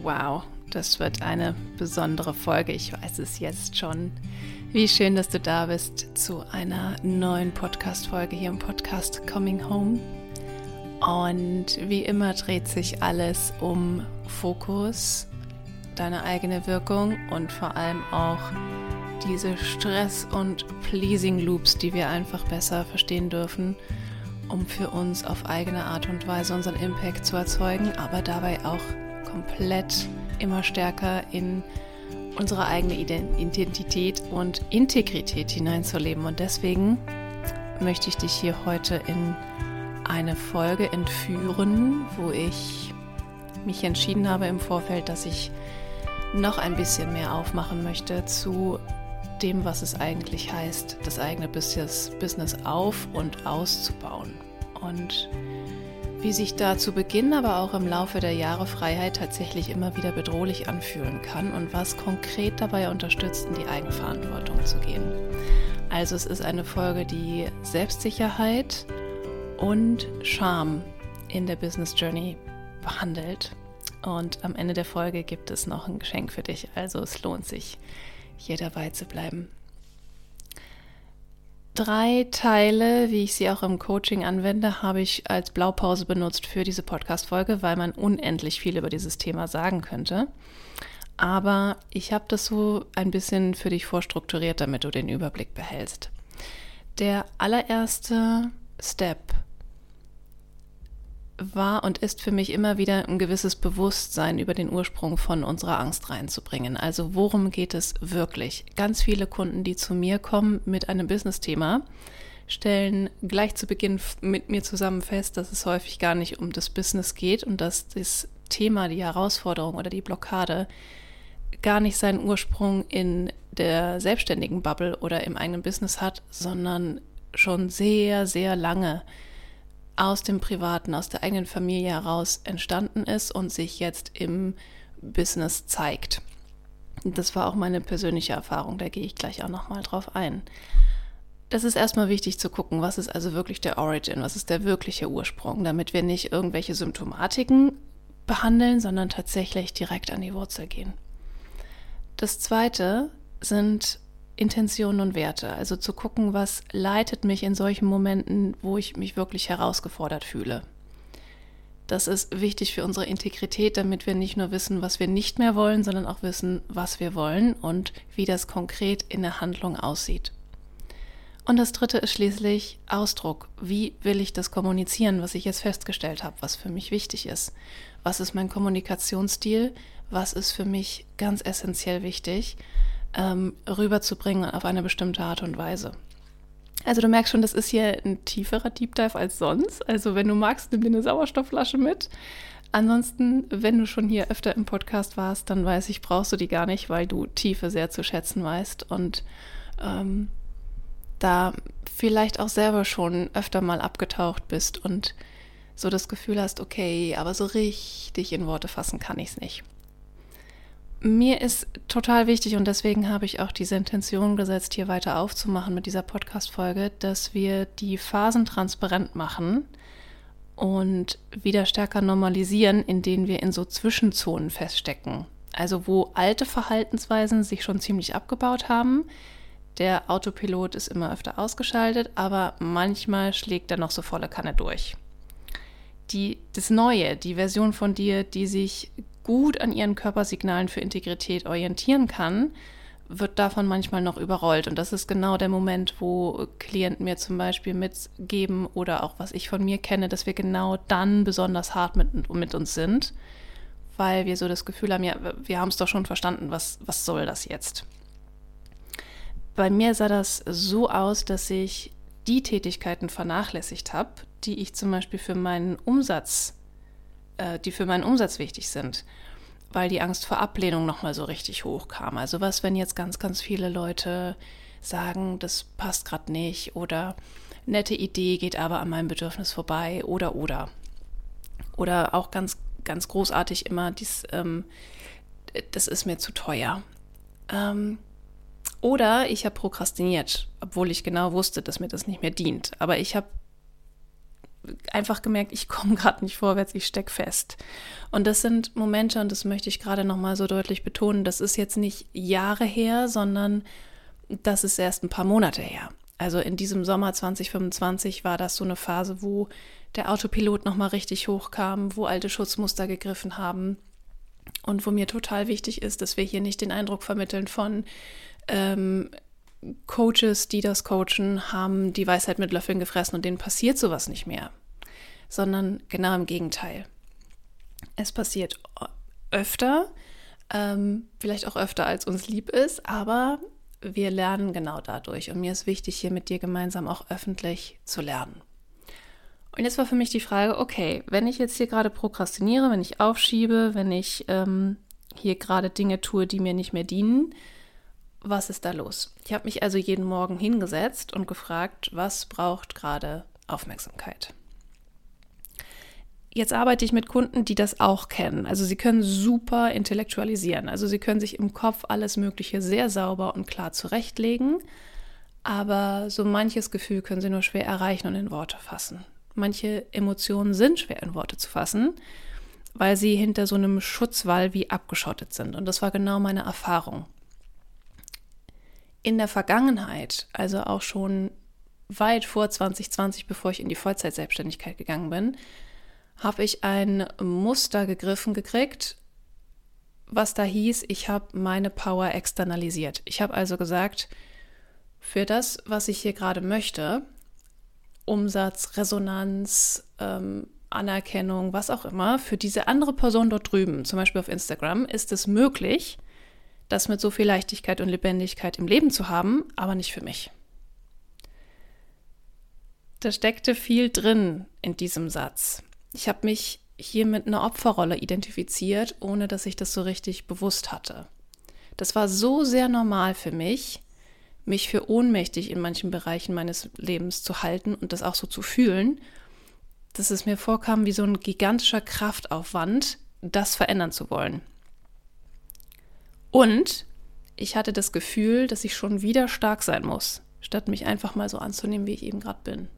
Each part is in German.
Wow, das wird eine besondere Folge. Ich weiß es jetzt schon. Wie schön, dass du da bist zu einer neuen Podcast-Folge hier im Podcast Coming Home. Und wie immer dreht sich alles um Fokus, deine eigene Wirkung und vor allem auch diese Stress- und Pleasing-Loops, die wir einfach besser verstehen dürfen, um für uns auf eigene Art und Weise unseren Impact zu erzeugen, aber dabei auch komplett immer stärker in unsere eigene Identität und Integrität hineinzuleben. Und deswegen möchte ich dich hier heute in eine Folge entführen, wo ich mich entschieden habe im Vorfeld, dass ich noch ein bisschen mehr aufmachen möchte zu dem, was es eigentlich heißt, das eigene Business auf- und auszubauen. Und wie sich da zu Beginn, aber auch im Laufe der Jahre Freiheit tatsächlich immer wieder bedrohlich anfühlen kann und was konkret dabei unterstützt, in die Eigenverantwortung zu gehen. Also es ist eine Folge, die Selbstsicherheit und Charme in der Business Journey behandelt. Und am Ende der Folge gibt es noch ein Geschenk für dich. Also es lohnt sich, hier dabei zu bleiben. 3 Teile, wie ich sie auch im Coaching anwende, habe ich als Blaupause benutzt für diese Podcast-Folge, weil man unendlich viel über dieses Thema sagen könnte. Aber ich habe das so ein bisschen für dich vorstrukturiert, damit du den Überblick behältst. Der allererste Step war und ist für mich immer wieder ein gewisses Bewusstsein über den Ursprung von unserer Angst reinzubringen. Also worum geht es wirklich? Ganz viele Kunden, die zu mir kommen mit einem Business-Thema, stellen gleich zu Beginn mit mir zusammen fest, dass es häufig gar nicht um das Business geht und dass das Thema, die Herausforderung oder die Blockade gar nicht seinen Ursprung in der selbstständigen Bubble oder im eigenen Business hat, sondern schon sehr, sehr lange aus dem Privaten, aus der eigenen Familie heraus entstanden ist und sich jetzt im Business zeigt. Das war auch meine persönliche Erfahrung, da gehe ich gleich auch nochmal drauf ein. Das ist erstmal wichtig zu gucken, was ist also wirklich der Origin, was ist der wirkliche Ursprung, damit wir nicht irgendwelche Symptomatiken behandeln, sondern tatsächlich direkt an die Wurzel gehen. Das Zweite sind Intentionen und Werte, also zu gucken, was leitet mich in solchen Momenten, wo ich mich wirklich herausgefordert fühle. Das ist wichtig für unsere Integrität, damit wir nicht nur wissen, was wir nicht mehr wollen, sondern auch wissen, was wir wollen und wie das konkret in der Handlung aussieht. Und das Dritte ist schließlich Ausdruck. Wie will ich das kommunizieren, was ich jetzt festgestellt habe, was für mich wichtig ist? Was ist mein Kommunikationsstil? Was ist für mich ganz essentiell wichtig, rüberzubringen auf eine bestimmte Art und Weise. Also du merkst schon, das ist hier ein tieferer Deep Dive als sonst. Also wenn du magst, nimm dir eine Sauerstoffflasche mit. Ansonsten, wenn du schon hier öfter im Podcast warst, dann weiß ich, brauchst du die gar nicht, weil du Tiefe sehr zu schätzen weißt und da vielleicht auch selber schon öfter mal abgetaucht bist und so das Gefühl hast, okay, aber so richtig in Worte fassen kann ich es nicht. Mir ist total wichtig und deswegen habe ich auch diese Intention gesetzt, hier weiter aufzumachen mit dieser Podcast-Folge, dass wir die Phasen transparent machen und wieder stärker normalisieren, in denen wir in so Zwischenzonen feststecken. Also wo alte Verhaltensweisen sich schon ziemlich abgebaut haben. Der Autopilot ist immer öfter ausgeschaltet, aber manchmal schlägt er noch so volle Kanne durch. Das Neue, die Version von dir, die sich gut an ihren Körpersignalen für Integrität orientieren kann, wird davon manchmal noch überrollt. Und das ist genau der Moment, wo Klienten mir zum Beispiel mitgeben oder auch was ich von mir kenne, dass wir genau dann besonders hart mit uns sind, weil wir so das Gefühl haben, ja, wir haben es doch schon verstanden, was soll das jetzt? Bei mir sah das so aus, dass ich die Tätigkeiten vernachlässigt habe, die ich zum Beispiel für meinen Umsatz wichtig sind, weil die Angst vor Ablehnung nochmal so richtig hoch kam. Also was, wenn jetzt ganz, ganz viele Leute sagen, das passt gerade nicht oder nette Idee geht aber an meinem Bedürfnis vorbei oder. Oder auch ganz, ganz großartig immer, das ist mir zu teuer. Oder ich habe prokrastiniert, obwohl ich genau wusste, dass mir das nicht mehr dient. Aber ich habe einfach gemerkt, ich komme gerade nicht vorwärts, ich stecke fest. Und das sind Momente, und das möchte ich gerade nochmal so deutlich betonen, das ist jetzt nicht Jahre her, sondern das ist erst ein paar Monate her. Also in diesem Sommer 2025 war das so eine Phase, wo der Autopilot nochmal richtig hochkam, wo alte Schutzmuster gegriffen haben und wo mir total wichtig ist, dass wir hier nicht den Eindruck vermitteln von Coaches, die das coachen, haben die Weisheit mit Löffeln gefressen und denen passiert sowas nicht mehr, sondern genau im Gegenteil. Es passiert öfter, vielleicht auch öfter, als uns lieb ist, aber wir lernen genau dadurch. Und mir ist wichtig, hier mit dir gemeinsam auch öffentlich zu lernen. Und jetzt war für mich die Frage, okay, wenn ich jetzt hier gerade prokrastiniere, wenn ich aufschiebe, wenn ich hier gerade Dinge tue, die mir nicht mehr dienen, was ist da los? Ich habe mich also jeden Morgen hingesetzt und gefragt, was braucht gerade Aufmerksamkeit? Jetzt arbeite ich mit Kunden, die das auch kennen. Also sie können super intellektualisieren. Also sie können sich im Kopf alles Mögliche sehr sauber und klar zurechtlegen. Aber so manches Gefühl können sie nur schwer erreichen und in Worte fassen. Manche Emotionen sind schwer in Worte zu fassen, weil sie hinter so einem Schutzwall wie abgeschottet sind. Und das war genau meine Erfahrung. In der Vergangenheit, also auch schon weit vor 2020, bevor ich in die Vollzeitselbstständigkeit gegangen bin, habe ich ein Muster gekriegt, was da hieß, ich habe meine Power externalisiert. Ich habe also gesagt, für das, was ich hier gerade möchte, Umsatz, Resonanz, Anerkennung, was auch immer, für diese andere Person dort drüben, zum Beispiel auf Instagram, ist es möglich, das mit so viel Leichtigkeit und Lebendigkeit im Leben zu haben, aber nicht für mich. Da steckte viel drin in diesem Satz. Ich habe mich hier mit einer Opferrolle identifiziert, ohne dass ich das so richtig bewusst hatte. Das war so sehr normal für mich für ohnmächtig in manchen Bereichen meines Lebens zu halten und das auch so zu fühlen, dass es mir vorkam wie so ein gigantischer Kraftaufwand, das verändern zu wollen. Und ich hatte das Gefühl, dass ich schon wieder stark sein muss, statt mich einfach mal so anzunehmen, wie ich eben gerade bin.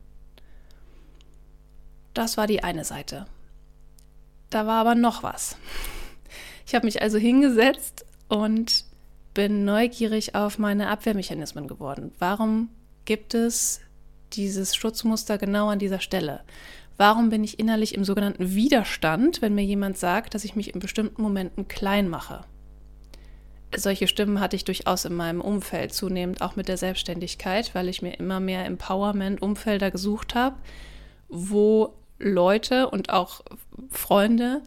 Das war die eine Seite. Da war aber noch was. Ich habe mich also hingesetzt und bin neugierig auf meine Abwehrmechanismen geworden. Warum gibt es dieses Schutzmuster genau an dieser Stelle? Warum bin ich innerlich im sogenannten Widerstand, wenn mir jemand sagt, dass ich mich in bestimmten Momenten klein mache? Solche Stimmen hatte ich durchaus in meinem Umfeld, zunehmend auch mit der Selbstständigkeit, weil ich mir immer mehr Empowerment-Umfelder gesucht habe, wo Leute und auch Freunde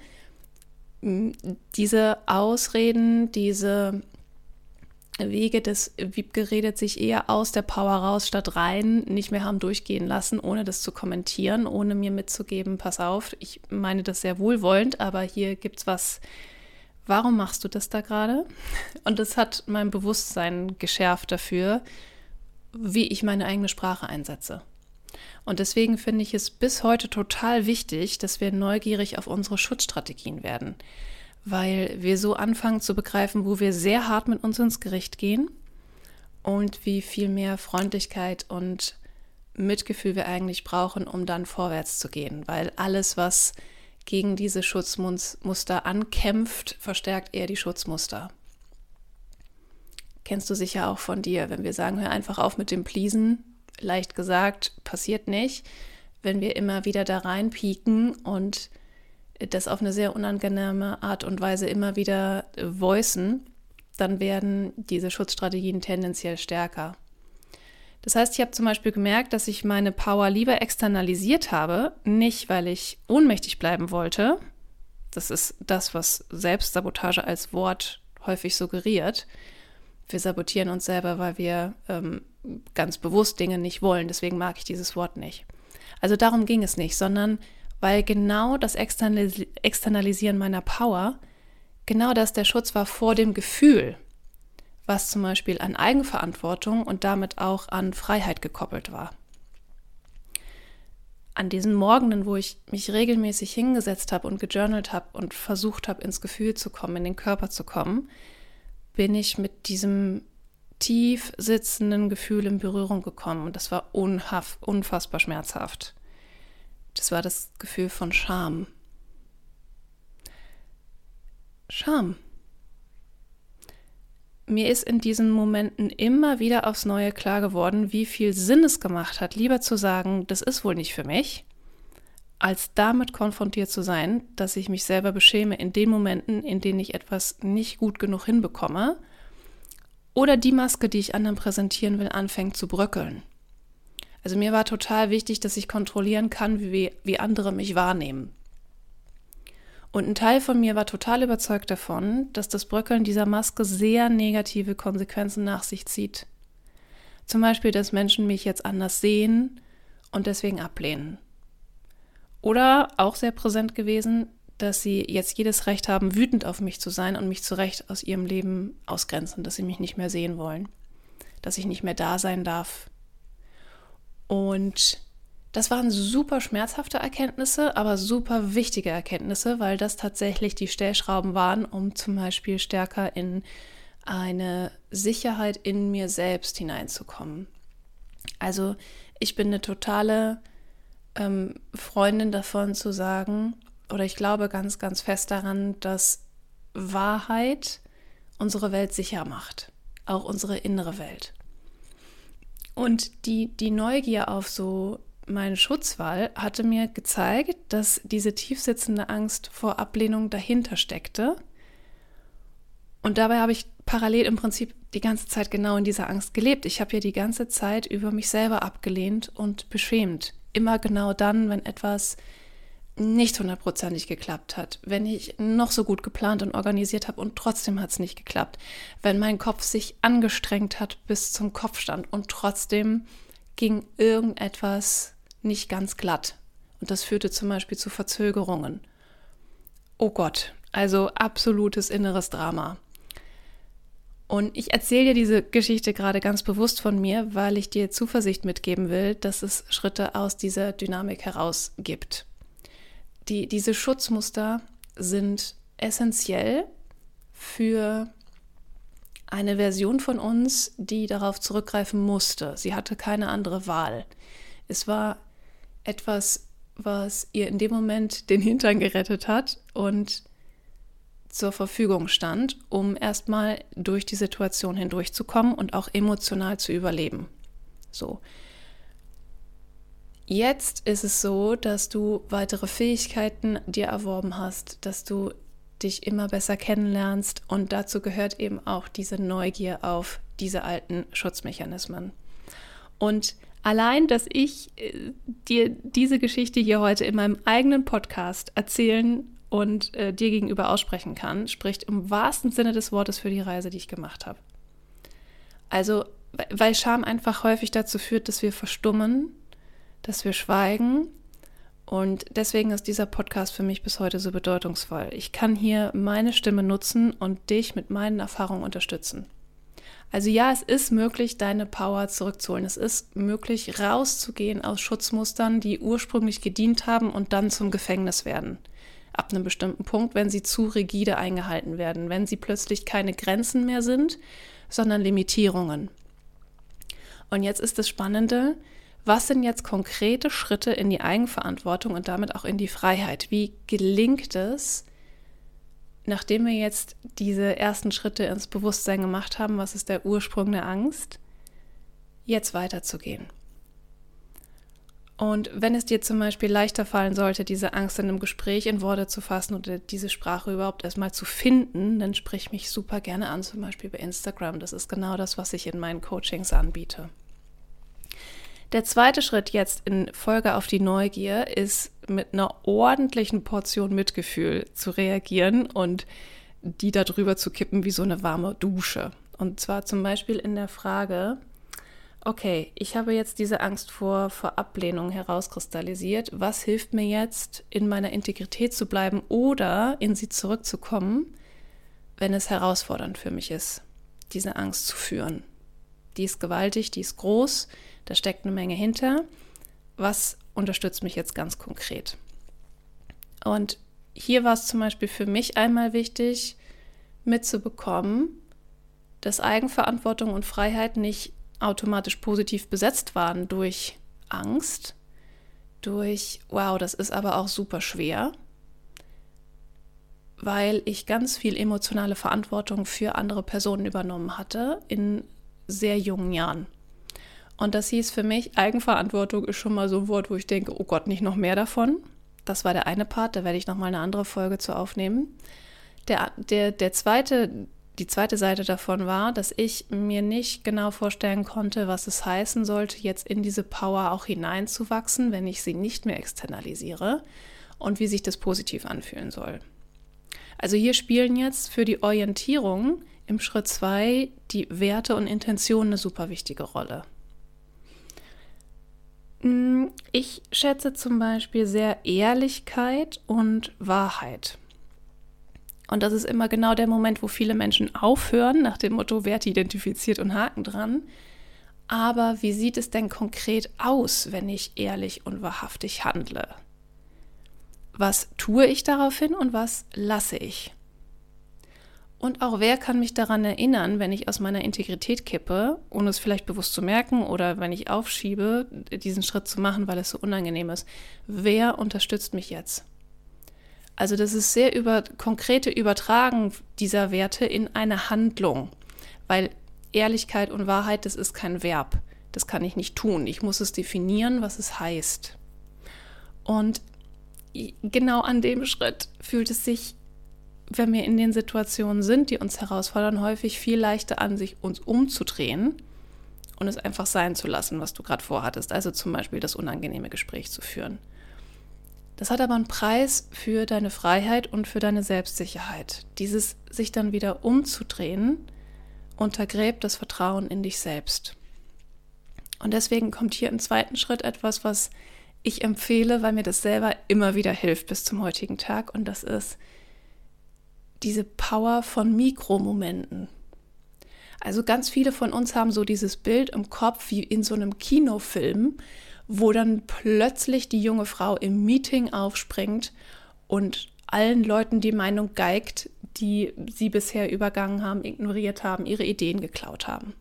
diese Ausreden, diese Wege des Wiebke redet sich eher aus der Power raus statt rein, nicht mehr haben durchgehen lassen, ohne das zu kommentieren, ohne mir mitzugeben, pass auf, ich meine das sehr wohlwollend, aber hier gibt's was. Warum machst du das da gerade? Und das hat mein Bewusstsein geschärft dafür, wie ich meine eigene Sprache einsetze. Und deswegen finde ich es bis heute total wichtig, dass wir neugierig auf unsere Schutzstrategien werden, weil wir so anfangen zu begreifen, wo wir sehr hart mit uns ins Gericht gehen und wie viel mehr Freundlichkeit und Mitgefühl wir eigentlich brauchen, um dann vorwärts zu gehen, weil alles, was gegen diese Schutzmuster ankämpft, verstärkt eher die Schutzmuster. Kennst du sicher auch von dir, wenn wir sagen, hör einfach auf mit dem Pleasen, leicht gesagt, passiert nicht, wenn wir immer wieder da reinpieken und das auf eine sehr unangenehme Art und Weise immer wieder voicen, dann werden diese Schutzstrategien tendenziell stärker. Das heißt, ich habe zum Beispiel gemerkt, dass ich meine Power lieber externalisiert habe, nicht weil ich ohnmächtig bleiben wollte. Das ist das, was Selbstsabotage als Wort häufig suggeriert. Wir sabotieren uns selber, weil wir ganz bewusst Dinge nicht wollen. Deswegen mag ich dieses Wort nicht. Also darum ging es nicht, sondern weil genau das Externalisieren meiner Power, genau das der Schutz war vor dem Gefühl, was zum Beispiel an Eigenverantwortung und damit auch an Freiheit gekoppelt war. An diesen Morgenen, wo ich mich regelmäßig hingesetzt habe und gejournalt habe und versucht habe, ins Gefühl zu kommen, in den Körper zu kommen, bin ich mit diesem tief sitzenden Gefühl in Berührung gekommen und das war unfassbar schmerzhaft. Das war das Gefühl von Scham. Scham. Mir ist in diesen Momenten immer wieder aufs Neue klar geworden, wie viel Sinn es gemacht hat, lieber zu sagen, das ist wohl nicht für mich, als damit konfrontiert zu sein, dass ich mich selber beschäme in den Momenten, in denen ich etwas nicht gut genug hinbekomme oder die Maske, die ich anderen präsentieren will, anfängt zu bröckeln. Also mir war total wichtig, dass ich kontrollieren kann, wie andere mich wahrnehmen. Und ein Teil von mir war total überzeugt davon, dass das Bröckeln dieser Maske sehr negative Konsequenzen nach sich zieht. Zum Beispiel, dass Menschen mich jetzt anders sehen und deswegen ablehnen. Oder auch sehr präsent gewesen, dass sie jetzt jedes Recht haben, wütend auf mich zu sein und mich zu Recht aus ihrem Leben ausgrenzen, dass sie mich nicht mehr sehen wollen, dass ich nicht mehr da sein darf. Und das waren super schmerzhafte Erkenntnisse, aber super wichtige Erkenntnisse, weil das tatsächlich die Stellschrauben waren, um zum Beispiel stärker in eine Sicherheit in mir selbst hineinzukommen. Also ich bin eine totale Freundin davon zu sagen, oder ich glaube ganz, ganz fest daran, dass Wahrheit unsere Welt sicher macht, auch unsere innere Welt. Und die Neugier auf so meinen Schutzwall hatte mir gezeigt, dass diese tiefsitzende Angst vor Ablehnung dahinter steckte. Und dabei habe ich parallel im Prinzip die ganze Zeit genau in dieser Angst gelebt. Ich habe ja die ganze Zeit über mich selber abgelehnt und beschämt. Immer genau dann, wenn etwas nicht 100%ig geklappt hat, wenn ich noch so gut geplant und organisiert habe und trotzdem hat es nicht geklappt, wenn mein Kopf sich angestrengt hat bis zum Kopfstand und trotzdem ging irgendetwas nicht ganz glatt. Und das führte zum Beispiel zu Verzögerungen. Oh Gott, also absolutes inneres Drama. Und ich erzähle dir diese Geschichte gerade ganz bewusst von mir, weil ich dir Zuversicht mitgeben will, dass es Schritte aus dieser Dynamik heraus gibt. Diese Schutzmuster sind essentiell für eine Version von uns, die darauf zurückgreifen musste. Sie hatte keine andere Wahl. Es war etwas, was ihr in dem Moment den Hintern gerettet hat und zur Verfügung stand, um erstmal durch die Situation hindurchzukommen und auch emotional zu überleben. So. Jetzt ist es so, dass du weitere Fähigkeiten dir erworben hast, dass du dich immer besser kennenlernst und dazu gehört eben auch diese Neugier auf diese alten Schutzmechanismen. Und allein, dass ich dir diese Geschichte hier heute in meinem eigenen Podcast erzählen und dir gegenüber aussprechen kann, spricht im wahrsten Sinne des Wortes für die Reise, die ich gemacht habe. Also, weil Scham einfach häufig dazu führt, dass wir verstummen, dass wir schweigen. Und deswegen ist dieser Podcast für mich bis heute so bedeutungsvoll. Ich kann hier meine Stimme nutzen und dich mit meinen Erfahrungen unterstützen. Also ja, es ist möglich, deine Power zurückzuholen. Es ist möglich, rauszugehen aus Schutzmustern, die ursprünglich gedient haben und dann zum Gefängnis werden. Ab einem bestimmten Punkt, wenn sie zu rigide eingehalten werden, wenn sie plötzlich keine Grenzen mehr sind, sondern Limitierungen. Und jetzt ist das Spannende, was sind jetzt konkrete Schritte in die Eigenverantwortung und damit auch in die Freiheit? Wie gelingt es, nachdem wir jetzt diese ersten Schritte ins Bewusstsein gemacht haben, was ist der Ursprung der Angst, jetzt weiterzugehen? Und wenn es dir zum Beispiel leichter fallen sollte, diese Angst in einem Gespräch in Worte zu fassen oder diese Sprache überhaupt erstmal zu finden, dann sprich mich super gerne an, zum Beispiel bei Instagram. Das ist genau das, was ich in meinen Coachings anbiete. Der zweite Schritt jetzt in Folge auf die Neugier ist, mit einer ordentlichen Portion Mitgefühl zu reagieren und die da drüber zu kippen wie so eine warme Dusche. Und zwar zum Beispiel in der Frage, okay, ich habe jetzt diese Angst vor Ablehnung herauskristallisiert. Was hilft mir jetzt, in meiner Integrität zu bleiben oder in sie zurückzukommen, wenn es herausfordernd für mich ist, diese Angst zu führen? Die ist gewaltig, die ist groß, da steckt eine Menge hinter. Was unterstützt mich jetzt ganz konkret? Und hier war es zum Beispiel für mich einmal wichtig, mitzubekommen, dass Eigenverantwortung und Freiheit nicht automatisch positiv besetzt waren durch Angst, wow, das ist aber auch super schwer, weil ich ganz viel emotionale Verantwortung für andere Personen übernommen hatte in sehr jungen Jahren. Und das hieß für mich, Eigenverantwortung ist schon mal so ein Wort, wo ich denke, oh Gott, nicht noch mehr davon. Das war der eine Part, da werde ich nochmal eine andere Folge zu aufnehmen. Die zweite Seite davon war, dass ich mir nicht genau vorstellen konnte, was es heißen sollte, jetzt in diese Power auch hineinzuwachsen, wenn ich sie nicht mehr externalisiere und wie sich das positiv anfühlen soll. Also hier spielen jetzt für die Orientierung im Schritt 2 die Werte und Intentionen eine super wichtige Rolle. Ich schätze zum Beispiel sehr Ehrlichkeit und Wahrheit. Und das ist immer genau der Moment, wo viele Menschen aufhören, nach dem Motto Werte identifiziert und Haken dran. Aber wie sieht es denn konkret aus, wenn ich ehrlich und wahrhaftig handle? Was tue ich daraufhin und was lasse ich? Und auch wer kann mich daran erinnern, wenn ich aus meiner Integrität kippe, ohne es vielleicht bewusst zu merken oder wenn ich aufschiebe, diesen Schritt zu machen, weil es so unangenehm ist. Wer unterstützt mich jetzt? Also das ist sehr konkrete Übertragen dieser Werte in eine Handlung, weil Ehrlichkeit und Wahrheit, das ist kein Verb. Das kann ich nicht tun. Ich muss es definieren, was es heißt. Und genau an dem Schritt fühlt es sich, wenn wir in den Situationen sind, die uns herausfordern, häufig viel leichter an, sich uns umzudrehen und es einfach sein zu lassen, was du gerade vorhattest. Also zum Beispiel das unangenehme Gespräch zu führen. Das hat aber einen Preis für deine Freiheit und für deine Selbstsicherheit. Dieses sich dann wieder umzudrehen, untergräbt das Vertrauen in dich selbst. Und deswegen kommt hier im zweiten Schritt etwas, was ich empfehle, weil mir das selber immer wieder hilft bis zum heutigen Tag. Und das ist diese Power von Mikromomenten. Also ganz viele von uns haben so dieses Bild im Kopf wie in so einem Kinofilm, wo dann plötzlich die junge Frau im Meeting aufspringt und allen Leuten die Meinung geigt, die sie bisher übergangen haben, ignoriert haben, ihre Ideen geklaut haben.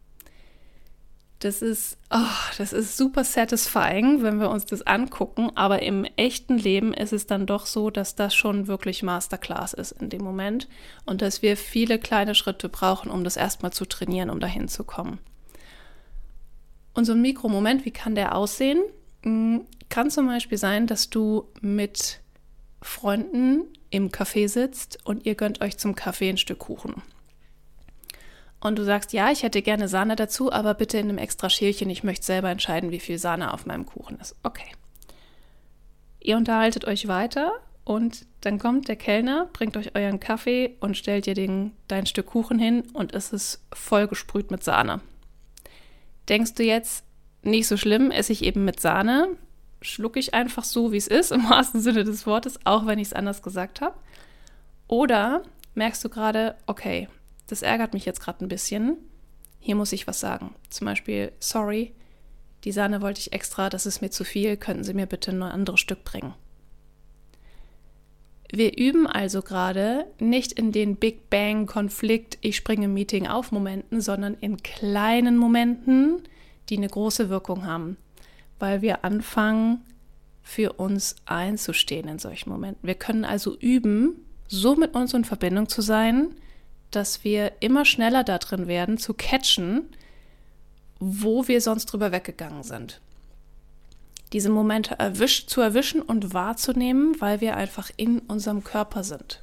Das ist super satisfying, wenn wir uns das angucken, aber im echten Leben ist es dann doch so, dass das schon wirklich Masterclass ist in dem Moment und dass wir viele kleine Schritte brauchen, um das erstmal zu trainieren, um dahin zu kommen. Und so ein Mikromoment, wie kann der aussehen? Kann zum Beispiel sein, dass du mit Freunden im Café sitzt und ihr gönnt euch zum Kaffee ein Stück Kuchen. Und du sagst, ja, ich hätte gerne Sahne dazu, aber bitte in einem extra Schälchen. Ich möchte selber entscheiden, wie viel Sahne auf meinem Kuchen ist. Okay. Ihr unterhaltet euch weiter und dann kommt der Kellner, bringt euch euren Kaffee und stellt dir dein Stück Kuchen hin und es ist voll gesprüht mit Sahne. Denkst du jetzt, nicht so schlimm, esse ich eben mit Sahne, schlucke ich einfach so, wie es ist, im wahrsten Sinne des Wortes, auch wenn ich es anders gesagt habe? Oder merkst du gerade, okay, das ärgert mich jetzt gerade ein bisschen, hier muss ich was sagen. Zum Beispiel, sorry, die Sahne wollte ich extra, das ist mir zu viel, könnten Sie mir bitte ein anderes Stück bringen? Wir üben also gerade nicht in den Big Bang Konflikt, ich springe im Meeting auf Momenten, sondern in kleinen Momenten, die eine große Wirkung haben, weil wir anfangen, für uns einzustehen in solchen Momenten. Wir können also üben, so mit uns in Verbindung zu sein, dass wir immer schneller da drin werden, zu catchen, wo wir sonst drüber weggegangen sind. Diese Momente zu erwischen und wahrzunehmen, weil wir einfach in unserem Körper sind.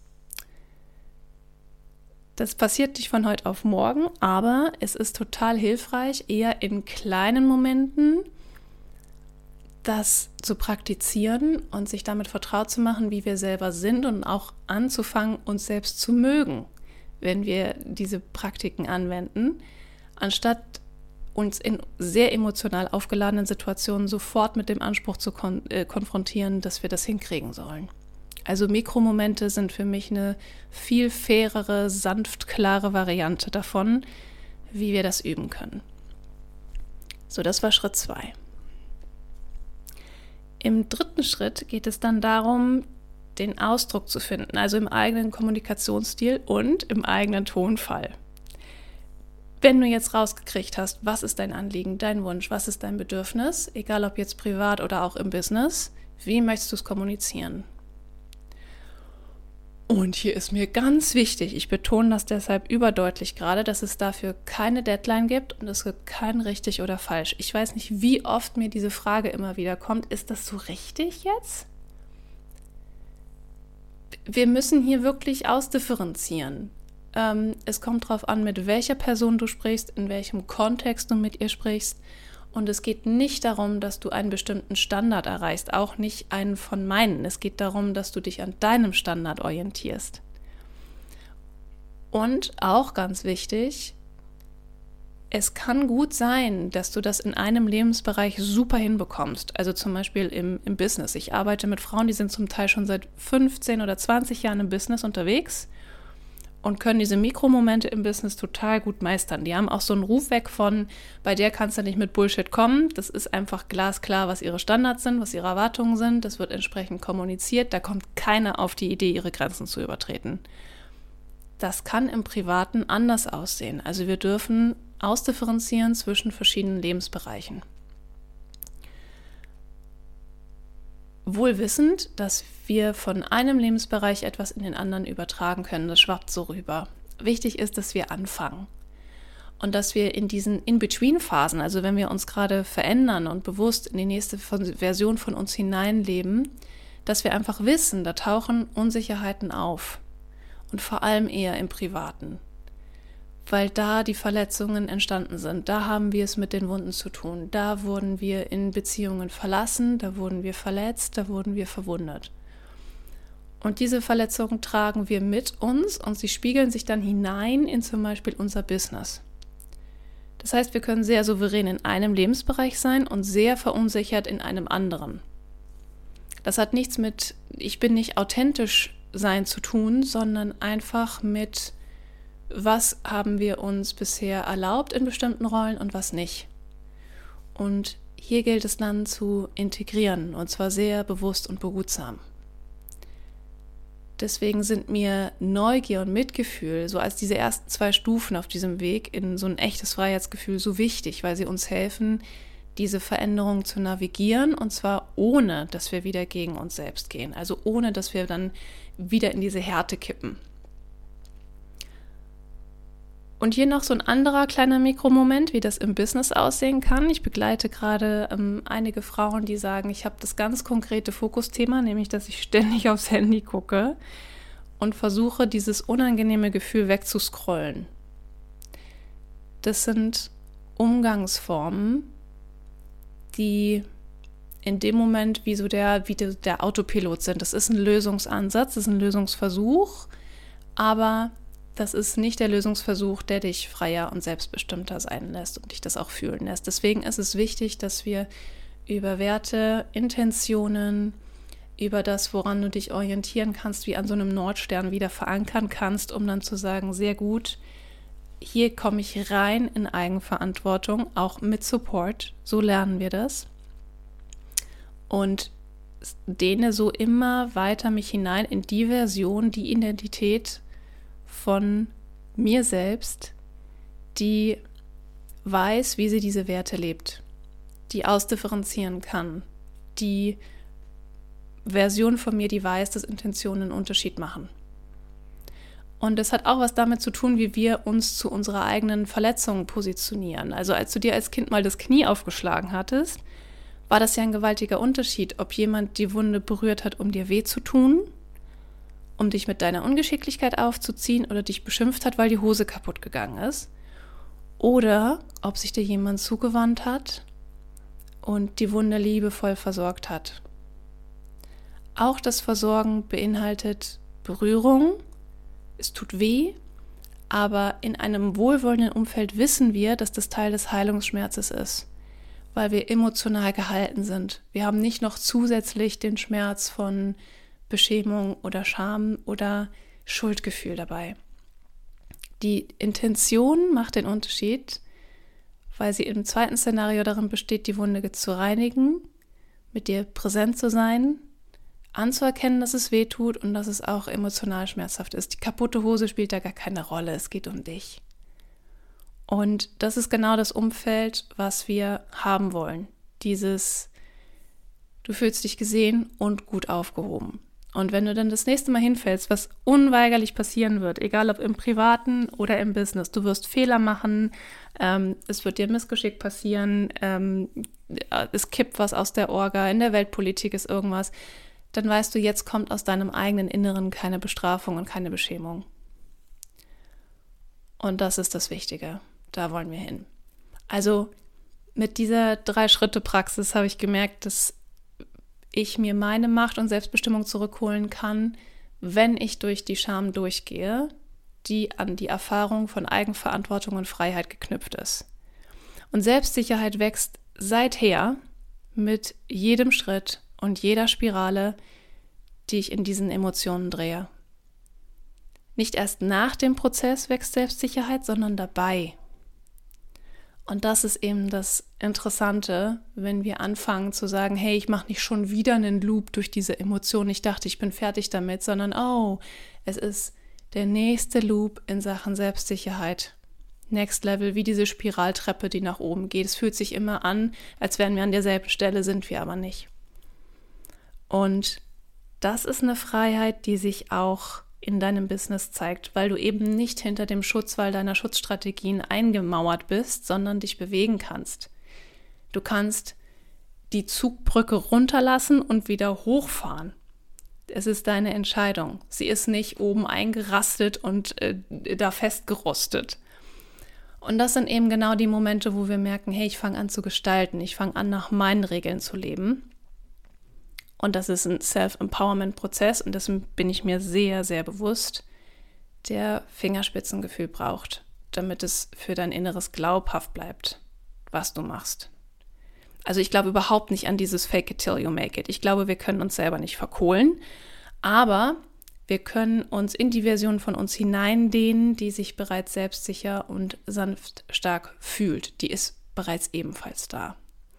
Das passiert nicht von heute auf morgen, aber es ist total hilfreich, eher in kleinen Momenten das zu praktizieren und sich damit vertraut zu machen, wie wir selber sind und auch anzufangen, uns selbst zu mögen, wenn wir diese Praktiken anwenden, anstatt uns in sehr emotional aufgeladenen Situationen sofort mit dem Anspruch zu konfrontieren, dass wir das hinkriegen sollen. Also Mikromomente sind für mich eine viel fairere, sanft klare Variante davon, wie wir das üben können. So, das war Schritt 2. Im dritten Schritt geht es dann darum, den Ausdruck zu finden, also im eigenen Kommunikationsstil und im eigenen Tonfall. Wenn du jetzt rausgekriegt hast, was ist dein Anliegen, dein Wunsch, was ist dein Bedürfnis, egal ob jetzt privat oder auch im Business, wie möchtest du es kommunizieren? Und hier ist mir ganz wichtig, ich betone das deshalb überdeutlich gerade, dass es dafür keine Deadline gibt und es gibt kein richtig oder falsch. Ich weiß nicht, wie oft mir diese Frage immer wieder kommt, ist das so richtig jetzt? Wir müssen hier wirklich ausdifferenzieren. Es kommt darauf an, mit welcher Person du sprichst, in welchem Kontext du mit ihr sprichst. Und es geht nicht darum, dass du einen bestimmten Standard erreichst, auch nicht einen von meinen. Es geht darum, dass du dich an deinem Standard orientierst. Und auch ganz wichtig, es kann gut sein, dass du das in einem Lebensbereich super hinbekommst. Also zum Beispiel im Business. Ich arbeite mit Frauen, die sind zum Teil schon seit 15 oder 20 Jahren im Business unterwegs und können diese Mikromomente im Business total gut meistern. Die haben auch so einen Ruf weg von, bei der kannst du nicht mit Bullshit kommen. Das ist einfach glasklar, was ihre Standards sind, was ihre Erwartungen sind. Das wird entsprechend kommuniziert. Da kommt keiner auf die Idee, ihre Grenzen zu übertreten. Das kann im Privaten anders aussehen. Also wir dürfen ausdifferenzieren zwischen verschiedenen Lebensbereichen. Wohl wissend, dass wir von einem Lebensbereich etwas in den anderen übertragen können. Das schwappt so rüber. Wichtig ist, dass wir anfangen. Und dass wir in diesen In-Between-Phasen, also wenn wir uns gerade verändern und bewusst in die nächste Version von uns hineinleben, dass wir einfach wissen, da tauchen Unsicherheiten auf. Und vor allem eher im Privaten. Weil da die Verletzungen entstanden sind. Da haben wir es mit den Wunden zu tun. Da wurden wir in Beziehungen verlassen, da wurden wir verletzt, da wurden wir verwundet. Und diese Verletzungen tragen wir mit uns und sie spiegeln sich dann hinein in zum Beispiel unser Business. Das heißt, wir können sehr souverän in einem Lebensbereich sein und sehr verunsichert in einem anderen. Das hat nichts mit, ich bin nicht authentisch sein zu tun, sondern einfach mit, was haben wir uns bisher erlaubt in bestimmten Rollen und was nicht. Und hier gilt es dann zu integrieren, und zwar sehr bewusst und behutsam. Deswegen sind mir Neugier und Mitgefühl, so als diese ersten 2 Stufen auf diesem Weg in so ein echtes Freiheitsgefühl so wichtig, weil sie uns helfen, diese Veränderung zu navigieren, und zwar ohne, dass wir wieder gegen uns selbst gehen, also ohne, dass wir dann wieder in diese Härte kippen. Und hier noch so ein anderer kleiner Mikromoment, wie das im Business aussehen kann. Ich begleite gerade einige Frauen, die sagen, ich habe das ganz konkrete Fokusthema, nämlich, dass ich ständig aufs Handy gucke und versuche, dieses unangenehme Gefühl wegzuscrollen. Das sind Umgangsformen, die in dem Moment wie der Autopilot sind. Das ist ein Lösungsansatz, das ist ein Lösungsversuch, aber das ist nicht der Lösungsversuch, der dich freier und selbstbestimmter sein lässt und dich das auch fühlen lässt. Deswegen ist es wichtig, dass wir über Werte, Intentionen, über das, woran du dich orientieren kannst, wie an so einem Nordstern wieder verankern kannst, um dann zu sagen, sehr gut, hier komme ich rein in Eigenverantwortung, auch mit Support, so lernen wir das. Und dehne so immer weiter mich hinein in die Version, die Identität von mir selbst, die weiß, wie sie diese Werte lebt, die ausdifferenzieren kann, die Version von mir, die weiß, dass Intentionen einen Unterschied machen. Und das hat auch was damit zu tun, wie wir uns zu unserer eigenen Verletzung positionieren. Also als du dir als Kind mal das Knie aufgeschlagen hattest, war das ja ein gewaltiger Unterschied, ob jemand die Wunde berührt hat, um dir weh zu tun, um dich mit deiner Ungeschicklichkeit aufzuziehen oder dich beschimpft hat, weil die Hose kaputt gegangen ist. Oder ob sich dir jemand zugewandt hat und die Wunde liebevoll versorgt hat. Auch das Versorgen beinhaltet Berührung. Es tut weh, aber in einem wohlwollenden Umfeld wissen wir, dass das Teil des Heilungsschmerzes ist, weil wir emotional gehalten sind. Wir haben nicht noch zusätzlich den Schmerz von Beschämung oder Scham oder Schuldgefühl dabei. Die Intention macht den Unterschied, weil sie im zweiten Szenario darin besteht, die Wunde zu reinigen, mit dir präsent zu sein, anzuerkennen, dass es weh tut und dass es auch emotional schmerzhaft ist. Die kaputte Hose spielt da gar keine Rolle, es geht um dich. Und das ist genau das Umfeld, was wir haben wollen. Dieses, du fühlst dich gesehen und gut aufgehoben. Und wenn du dann das nächste Mal hinfällst, was unweigerlich passieren wird, egal ob im Privaten oder im Business, du wirst Fehler machen, es wird dir ein Missgeschick passieren, es kippt was aus der Orga, in der Weltpolitik ist irgendwas, dann weißt du, jetzt kommt aus deinem eigenen Inneren keine Bestrafung und keine Beschämung. Und das ist das Wichtige. Da wollen wir hin. Also mit dieser 3-Schritte-Praxis habe ich gemerkt, dass ich mir meine Macht und Selbstbestimmung zurückholen kann, wenn ich durch die Scham durchgehe, die an die Erfahrung von Eigenverantwortung und Freiheit geknüpft ist. Und Selbstsicherheit wächst seither mit jedem Schritt und jeder Spirale, die ich in diesen Emotionen drehe. Nicht erst nach dem Prozess wächst Selbstsicherheit, sondern dabei. Und das ist eben das Interessante, wenn wir anfangen zu sagen, hey, ich mache nicht schon wieder einen Loop durch diese Emotion, ich dachte, ich bin fertig damit, sondern es ist der nächste Loop in Sachen Selbstsicherheit. Next Level, wie diese Spiraltreppe, die nach oben geht. Es fühlt sich immer an, als wären wir an derselben Stelle, sind wir aber nicht. Und das ist eine Freiheit, die sich auch in deinem Business zeigt, weil du eben nicht hinter dem Schutzwall deiner Schutzstrategien eingemauert bist, sondern dich bewegen kannst. Du kannst die Zugbrücke runterlassen und wieder hochfahren. Es ist deine Entscheidung. Sie ist nicht oben eingerastet und da festgerostet. Und das sind eben genau die Momente, wo wir merken, hey, ich fange an zu gestalten, ich fange an, nach meinen Regeln zu leben. Und das ist ein Self-Empowerment-Prozess und dessen bin ich mir sehr, sehr bewusst, der Fingerspitzengefühl braucht, damit es für dein Inneres glaubhaft bleibt, was du machst. Also ich glaube überhaupt nicht an dieses Fake it till you make it. Ich glaube, wir können uns selber nicht verkohlen, aber wir können uns in die Version von uns hineindehnen, die sich bereits selbstsicher und sanft stark fühlt. Die ist bereits ebenfalls da.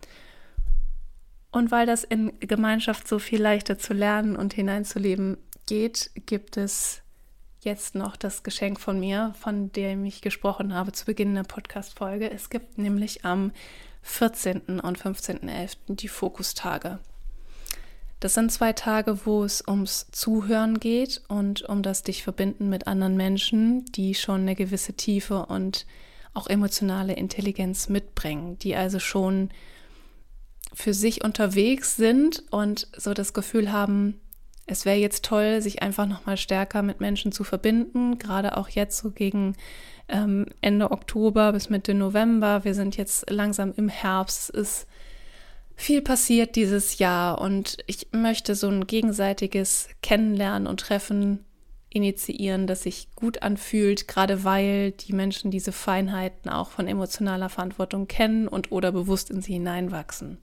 Und weil das in Gemeinschaft so viel leichter zu lernen und hineinzuleben geht, gibt es jetzt noch das Geschenk von mir, von dem ich gesprochen habe zu Beginn der Podcast-Folge. Es gibt nämlich am 14. und 15.11. die Fokustage. Das sind 2 Tage, wo es ums Zuhören geht und um das dich verbinden mit anderen Menschen, die schon eine gewisse Tiefe und auch emotionale Intelligenz mitbringen, die also schon für sich unterwegs sind und so das Gefühl haben, es wäre jetzt toll, sich einfach nochmal stärker mit Menschen zu verbinden, gerade auch jetzt so gegen Ende Oktober bis Mitte November. Wir sind jetzt langsam im Herbst, es ist viel passiert dieses Jahr und ich möchte so ein gegenseitiges Kennenlernen und Treffen initiieren, das sich gut anfühlt, gerade weil die Menschen diese Feinheiten auch von emotionaler Verantwortung kennen und oder bewusst in sie hineinwachsen.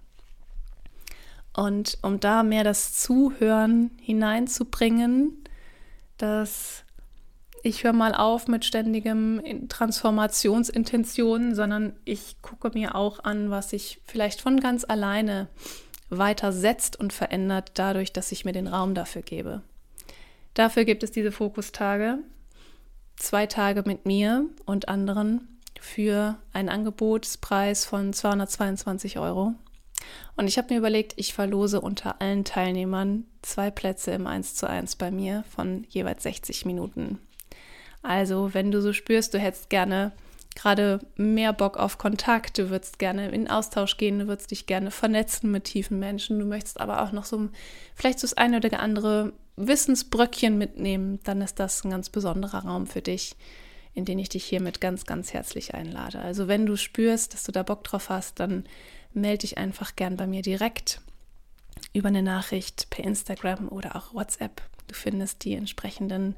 Und um da mehr das Zuhören hineinzubringen, dass ich höre mal auf mit ständigem Transformationsintentionen, sondern ich gucke mir auch an, was sich vielleicht von ganz alleine weiter setzt und verändert, dadurch, dass ich mir den Raum dafür gebe. Dafür gibt es diese Fokustage, 2 Tage mit mir und anderen für einen Angebotspreis von 222 €. Und ich habe mir überlegt, ich verlose unter allen Teilnehmern 2 Plätze im 1:1 bei mir von jeweils 60 Minuten. Also wenn du so spürst, du hättest gerne gerade mehr Bock auf Kontakt, du würdest gerne in Austausch gehen, du würdest dich gerne vernetzen mit tiefen Menschen, du möchtest aber auch noch vielleicht so das eine oder andere Wissensbröckchen mitnehmen, dann ist das ein ganz besonderer Raum für dich, in den ich dich hiermit ganz, ganz herzlich einlade. Also wenn du spürst, dass du da Bock drauf hast, dann melde dich einfach gern bei mir direkt über eine Nachricht per Instagram oder auch WhatsApp. Du findest die entsprechenden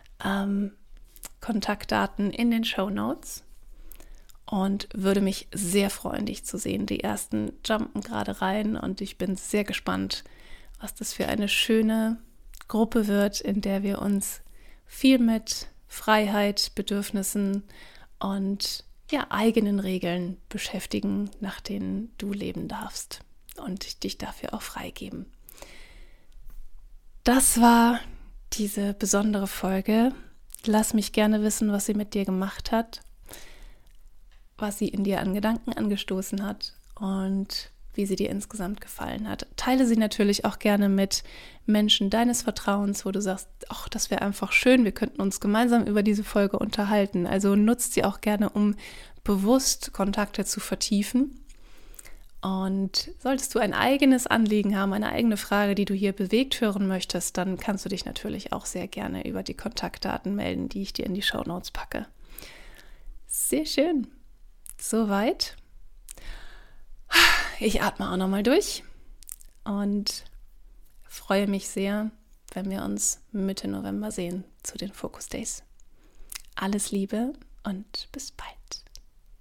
Kontaktdaten in den Shownotes und würde mich sehr freuen, dich zu sehen. Die ersten jumpen gerade rein und ich bin sehr gespannt, was das für eine schöne Gruppe wird, in der wir uns viel mit Freiheit, Bedürfnissen und eigenen Regeln beschäftigen, nach denen du leben darfst und dich dafür auch freigeben. Das war diese besondere Folge. Lass mich gerne wissen, was sie mit dir gemacht hat. was sie in dir an Gedanken angestoßen hat und wie sie dir insgesamt gefallen hat. Teile sie natürlich auch gerne mit Menschen deines Vertrauens, wo du sagst, ach, das wäre einfach schön, wir könnten uns gemeinsam über diese Folge unterhalten. Also nutzt sie auch gerne, um bewusst Kontakte zu vertiefen. Und solltest du ein eigenes Anliegen haben, eine eigene Frage, die du hier bewegt hören möchtest, dann kannst du dich natürlich auch sehr gerne über die Kontaktdaten melden, die ich dir in die Shownotes packe. Sehr schön. Soweit. Ich atme auch nochmal durch und freue mich sehr, wenn wir uns Mitte November sehen zu den Focus Days. Alles Liebe und bis bald.